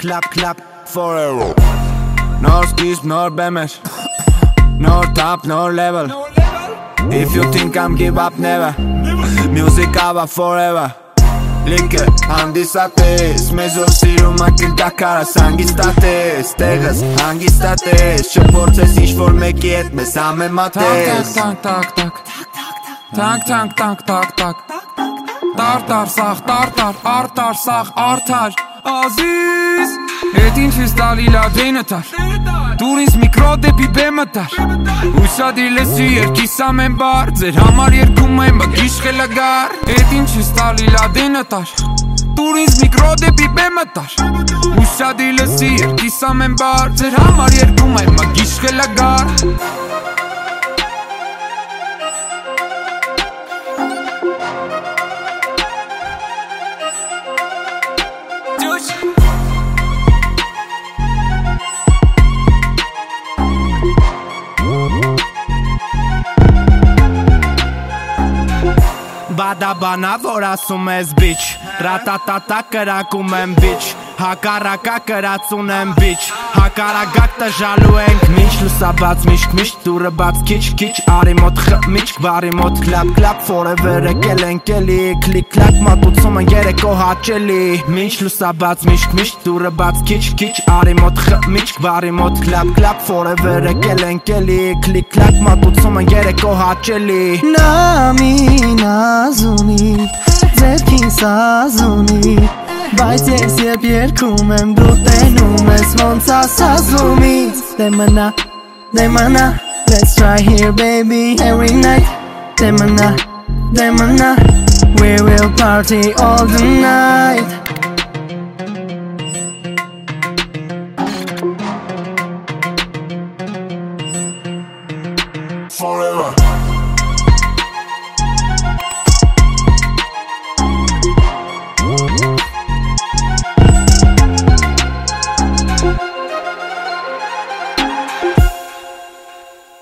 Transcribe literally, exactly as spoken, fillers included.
clap, clap, forever. Nor skisp, nor bemmer, nor top, nor level. If you think I'm give up, never. Music ava forever. Linke, հանդիսատես Մեզ որ սիրում ակել դակարաս հանգիստատես Տեղս հանգիստատես Չփորձես ինչ-որ մեկի հետ մեզ համեմատես Տակ, տակ, տակ, տակ Տակ, տակ, տակ, տակ Տարտար, սաղ, տարտար, արտար, սաղ, արդար Ազիզ Էդ ինչ ես տալի լադենը տար Դուր ինձ միկրո դեպի բեմը տար Ուսադիր լսի երկիս ամեն բար Ձեր համար երկում եմ բակ իշխելագար Էդ ինչ ես տալի լադենը տար Դուր ինձ միկրո դեպի բեմը տար Ուսադիր լսի երկիս ամեն բար Ձեր համար երկում եմ բակ իշխելագար Բադաբանա որ ասում ես բիչ Ռատատատա կրակում եմ բիչ Հակարակա կրացուն եմ բիչ Հակարագակ տժալու ենք Մինչ լուսաբաց միշկ միշկ դուրը բաց քիչ քիչ Արի մոտ խմիչք բարի մոտ կլապ կլապ Forever եկել ենք էլի Կլիկ կլակ մատուցում են երեկո հաճելի Մինչ լուսաբաց միշկ միշկ դուրը բաց քիչ քիչ Արի մոտ խմիչք բարի մոտ կլապ կլապ Forever եկել ենք էլի Կլիկ կլակ մատուցում են երեկո հաճելի Նամին ազունի Ձերքին սազունի Բայց ես եբ երգում եմ դու տենում ես ոնց ասազումից Դե մնա, դե մնա Let's try here baby every night Դե մնա, դե մնա We will party all the night Forever